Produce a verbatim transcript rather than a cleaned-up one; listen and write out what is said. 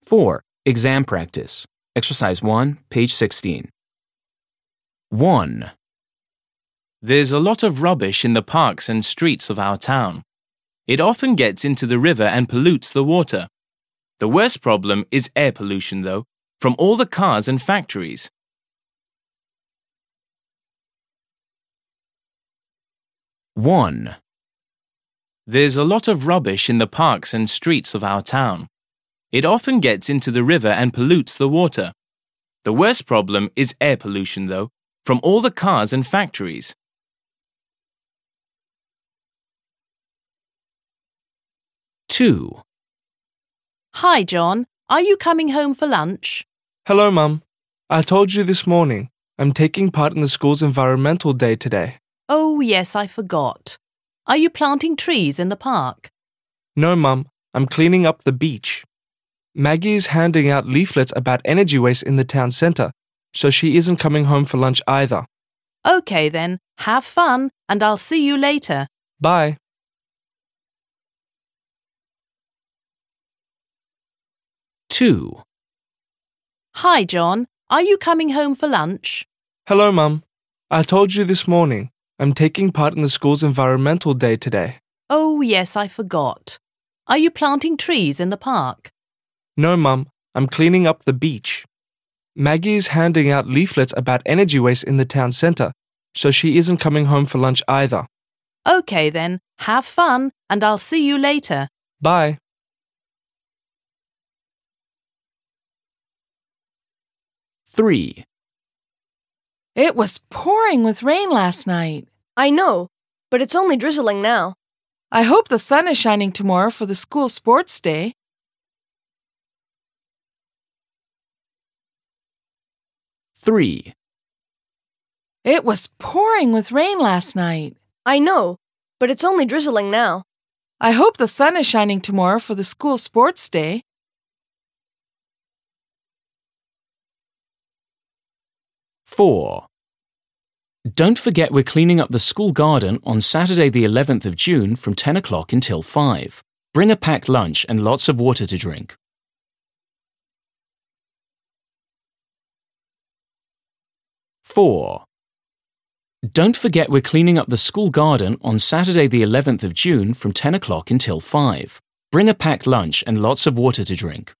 four. Exam practice. Exercise one, page sixteen. one. There's a lot of rubbish in the parks and streets of our town. It often gets into the river and pollutes the water. The worst problem is air pollution, though, from all the cars and factories. one. There's a lot of rubbish in the parks and streets of our town. It often gets into the river and pollutes the water. The worst problem is air pollution, though, from all the cars and factories. two. Hi, John. Are you coming home for lunch? Hello, Mum. I told you this morning. I'm taking part in the school's Environmental Day today. Oh, yes, I forgot. Are you planting trees in the park? No, Mum. I'm cleaning up the beach. Maggie is handing out leaflets about energy waste in the town centre, so she isn't coming home for lunch either. Okay, then. Have fun, and I'll see you later. Bye. two. Hi, John. Are you coming home for lunch? Hello, Mum. I told you this morning. I'm taking part in the school's Environmental Day today. Oh, yes, I forgot. Are you planting trees in the park? No, Mum. I'm cleaning up the beach. Maggie is handing out leaflets about energy waste in the town centre, so she isn't coming home for lunch either. Okay, then. Have fun, and I'll see you later. Bye. three. It was pouring with rain last night. I know, but it's only drizzling now. I hope the sun is shining tomorrow for the school sports day. three. It was pouring with rain last night. I know, but it's only drizzling now. I hope the sun is shining tomorrow for the school sports day. four. Don't forget we're cleaning up the school garden on Saturday the eleventh of June from ten o'clock until five. Bring a packed lunch and lots of water to drink. four. Don't forget we're cleaning up the school garden on Saturday the eleventh of June from ten o'clock until five. Bring a packed lunch and lots of water to drink.